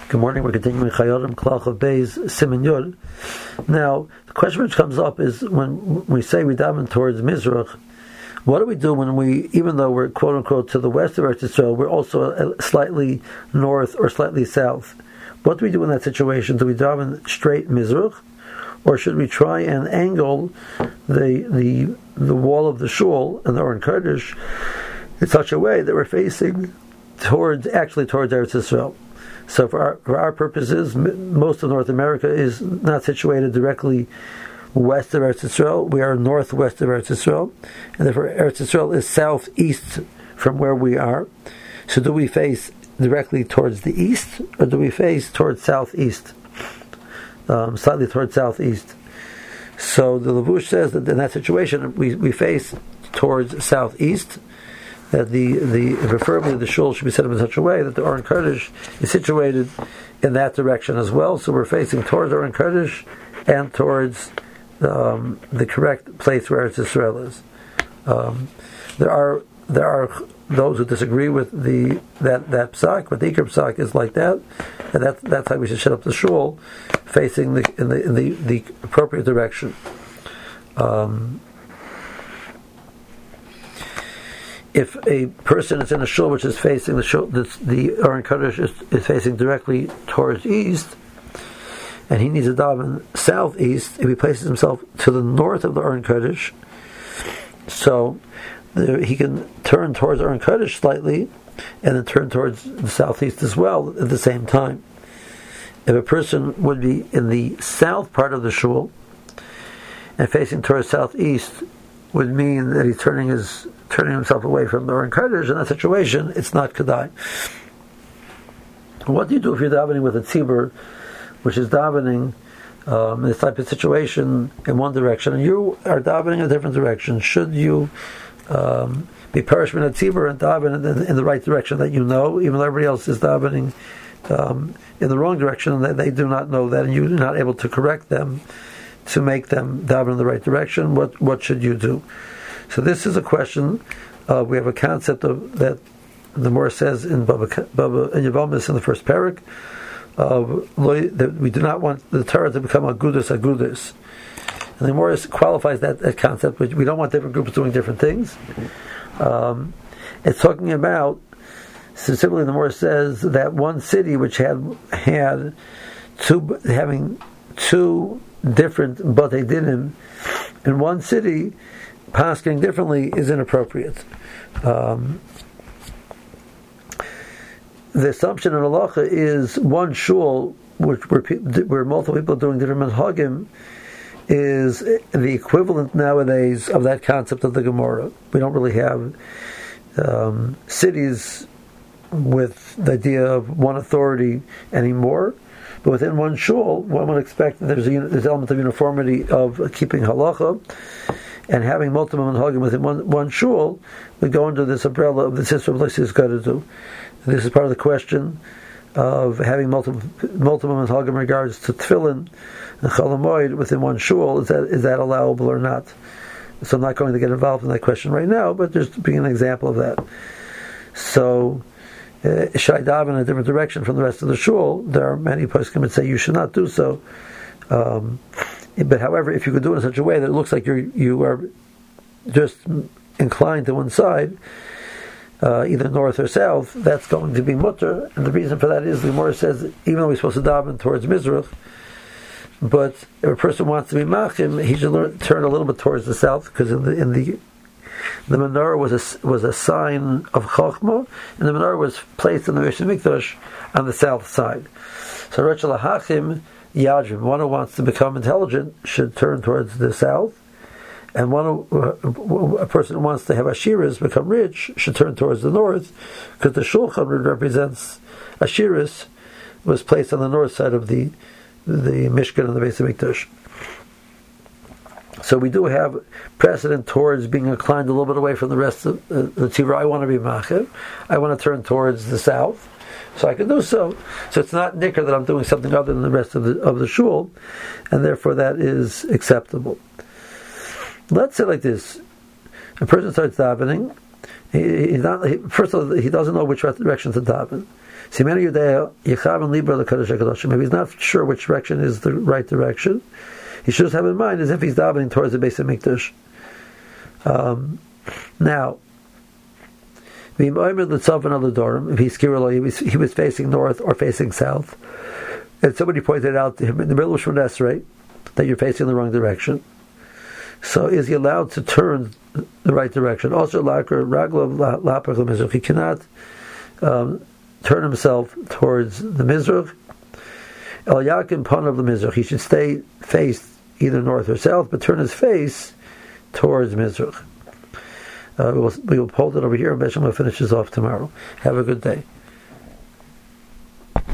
Good morning. We're continuing Chayodim Klach of Beis Siman Yud. Now, the question which comes up is when we say we daven towards Mizrach, what do we do when we, even though we're quote unquote to the west of Eretz Yisrael, we're also slightly north or slightly south? What do we do in that situation? Do we daven straight Mizrach, or should we try and angle the wall of the shul and the Aron Kodesh in such a way that we're facing towards Eretz Yisrael? So for our purposes, most of North America is not situated directly west of Eretz Yisrael. We are northwest of Eretz Yisrael, and therefore Eretz Yisrael is southeast from where we are. So do we face directly towards the east, or do we face towards southeast? Slightly towards southeast. So the Levush says that in that situation we face towards southeast. That preferably the shul should be set up in such a way that the Aron Kodesh is situated in that direction as well. So we're facing towards Aron Kodesh and towards the correct place where Eretz Yisrael is. There are those who disagree with that psak, but the Iker psak is like that, and that's how we should set up the shul, facing in the appropriate direction. If a person is in a shul which is facing the Aron Kodesh is facing directly towards east, and he needs to daven southeast, if he places himself to the north of the Aron Kodesh, so he can turn towards Aron Kodesh slightly, and then turn towards the southeast as well at the same time. If a person would be in the south part of the shul and facing towards southeast, would mean that he's turning himself away from the Aron Kodesh. In that situation, it's not Kedai. What do you do if you're davening with a tzibur, which is davening in this type of situation in one direction, and you are davening in a different direction? Should you be parishman at tzibur and daven in the right direction that you know, even though everybody else is davening in the wrong direction, and they do not know that, and you're not able to correct them to make them daven in the right direction? What should you do? So this is a question. We have a concept of that the Mor says in Yevamos in the first parak, that we do not want the Torah to become agudus. And the Mor qualifies that concept, which we don't want different groups doing different things. It's talking about, specifically the Mor says that one city which having two different Batei Dinim in one city, pasking differently is inappropriate. The assumption in halacha is one shul, where multiple people are doing different minhagim, is the equivalent nowadays of that concept of the Gemara. We don't really have cities with the idea of one authority anymore. But within one shul, one would expect that there's an element of uniformity of keeping halacha, and having multiple minhagim within one shul would go under this umbrella of the sister of Lysis Gadadu. This is part of the question of having multiple minhagim in regards to tefillin and cholamoid within one shul. Is that allowable or not? So I'm not going to get involved in that question right now, but just being an example of that. So, should I daven in a different direction from the rest of the shul? There are many poskim that say you should not do so. But however, if you could do it in such a way that it looks like you are just inclined to one side, either north or south, that's going to be mutter. And the reason for that is the Gemara says, even though we're supposed to daven towards Mizrach, but if a person wants to be machim, he should turn a little bit towards the south, because in the menorah was a sign of Chochmah, and the menorah was placed in the Beis Mikdash on the south side. So Rachel Hachim Yadrim, one who wants to become intelligent, should turn towards the south, and a person who wants to have Ashiras, become rich, should turn towards the north, because the Shulchan represents Ashiras, was placed on the north side of the Mishkan and the Beis Mikdash. So we do have precedent towards being inclined a little bit away from the rest of the tzibur. I want to be machiv. I want to turn towards the south, so I can do so. So it's not nicker that I'm doing something other than the rest of the shul, and therefore that is acceptable. Let's say like this: a person starts davening, First of all, he doesn't know which direction to daven. Maybe he's not sure which direction is the right direction. He should have in mind as if he's davening towards the Beis Hamikdash. Now, if he was facing north or facing south, and somebody pointed out to him in the middle of Shemona Esrei that you're facing the wrong direction, so is he allowed to turn the right direction? Also, he cannot turn himself towards the Mizrach. El Yakim Panav the Mizrach. He should stay faced either north or south, but turn his face towards Mizrach. We will hold it over here, and Besham will finish this off tomorrow. Have a good day.